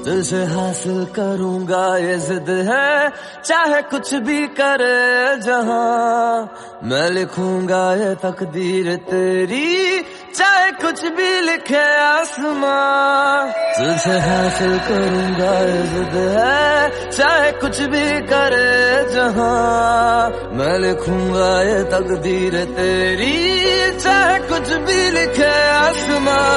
तुझे हासिल करूंगा ये जिद है, चाहे कुछ भी करे जहां। मैं लिखूंगा ये तकदीर तेरी, चाहे कुछ भी लिखे आसमां। तुझे हासिल करूंगा ये जिद है, चाहे कुछ भी करे जहां। मैं लिखूंगा ये तकदीर तेरी, चाहे कुछ भी लिखे आसमां।